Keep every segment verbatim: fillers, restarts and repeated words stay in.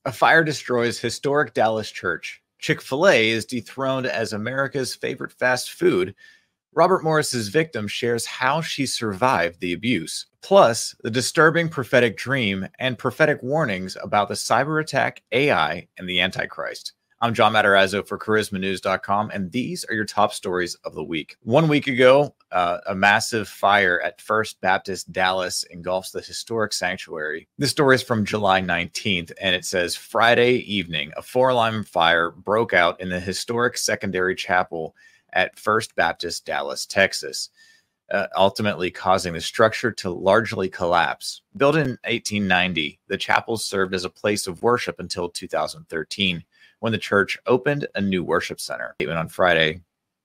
A fire destroys historic Dallas church. Chick-fil-A is dethroned as America's favorite fast food. Robert Morris's victim shares how she survived the abuse. Plus, the disturbing prophetic dream and prophetic warnings about the cyber attack, A I, and the Antichrist. I'm John Matarazzo for Charisma News dot com, and these are your top stories of the week. One week ago, uh, a massive fire at First Baptist Dallas engulfs the historic sanctuary. This story is from July nineteenth, and it says, Friday evening, a four-alarm fire broke out in the historic secondary chapel at First Baptist Dallas, Texas, uh, ultimately causing the structure to largely collapse. Built in eighteen ninety, the chapel served as a place of worship until two thousand thirteen. When the church opened a new worship center. Even on Friday,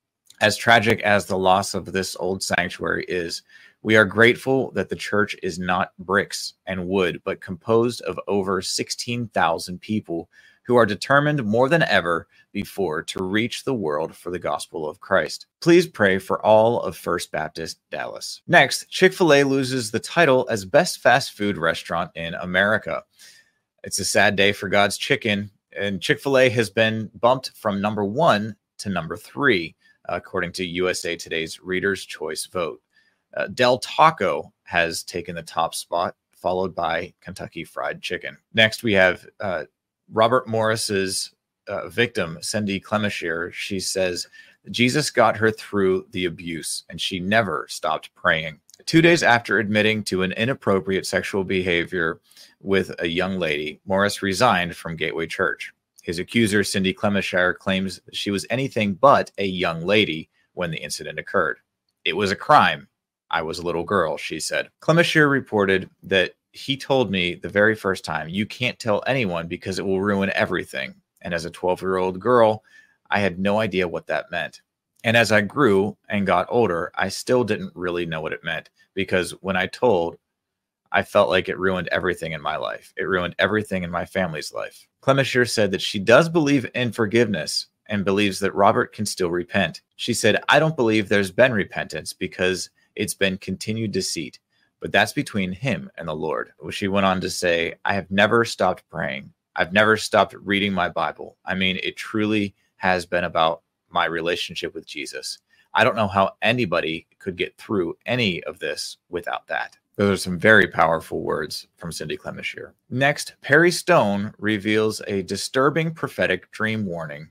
as tragic as the loss of this old sanctuary is, we are grateful that the church is not bricks and wood, but composed of over sixteen thousand people who are determined more than ever before to reach the world for the gospel of Christ. Please pray for all of First Baptist Dallas. Next, Chick-fil-A loses the title as best fast food restaurant in America. It's a sad day for God's chicken. And Chick-fil-A has been bumped from number one to number three, according to U S A Today's Reader's Choice vote. Uh, Del Taco has taken the top spot, followed by Kentucky Fried Chicken. Next, we have uh, Robert Morris's uh, victim, Cindy Clemashear. She says, Jesus got her through the abuse, and she never stopped praying. Two days after admitting to an inappropriate sexual behavior with a young lady, Morris resigned from Gateway Church. His accuser, Cindy Clemashear, claims she was anything but a young lady when the incident occurred. It was a crime. I was a little girl, she said. Clemashear reported that he told me the very first time, you can't tell anyone because it will ruin everything. And as a twelve-year-old girl, I had no idea what that meant. And as I grew and got older, I still didn't really know what it meant, because when I told, I felt like it ruined everything in my life. It ruined everything in my family's life. Clemashear said that she does believe in forgiveness and believes that Robert can still repent. She said, I don't believe there's been repentance because it's been continued deceit, but that's between him and the Lord. She went on to say, I have never stopped praying. I've never stopped reading my Bible. I mean, it truly has been about my relationship with Jesus. I don't know how anybody could get through any of this without that. Those are some very powerful words from Cindy Clemashear. Next, Perry Stone reveals a disturbing prophetic dream warning.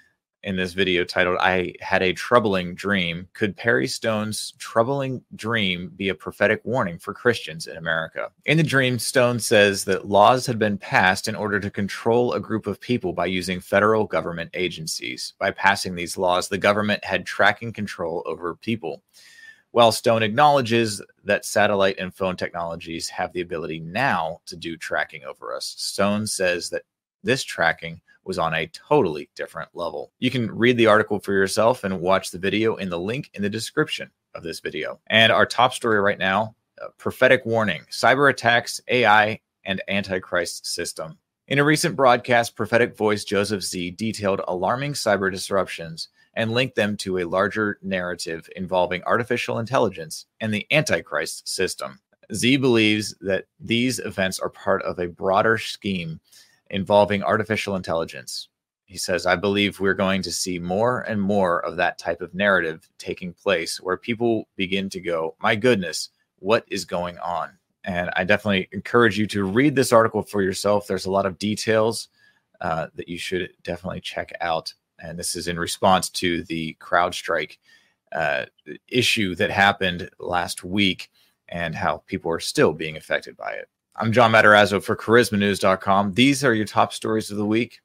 In this video titled, I Had a Troubling Dream, could Perry Stone's troubling dream be a prophetic warning for Christians in America? In the dream, Stone says that laws had been passed in order to control a group of people by using federal government agencies. By passing these laws, the government had tracking control over people. While Stone acknowledges that satellite and phone technologies have the ability now to do tracking over us, Stone says that this tracking was on a totally different level. You can read the article for yourself and watch the video in the link in the description of this video. And our top story right now, uh, prophetic warning, cyber attacks, A I, and Antichrist system. In a recent broadcast, prophetic voice Joseph Z detailed alarming cyber disruptions and linked them to a larger narrative involving artificial intelligence and the Antichrist system. Z believes that these events are part of a broader scheme involving artificial intelligence. He says, I believe we're going to see more and more of that type of narrative taking place where people begin to go, my goodness, what is going on? And I definitely encourage you to read this article for yourself. There's a lot of details uh, that you should definitely check out. And this is in response to the CrowdStrike uh, issue that happened last week and how people are still being affected by it. I'm John Matarazzo for Charisma News dot com. These are your top stories of the week.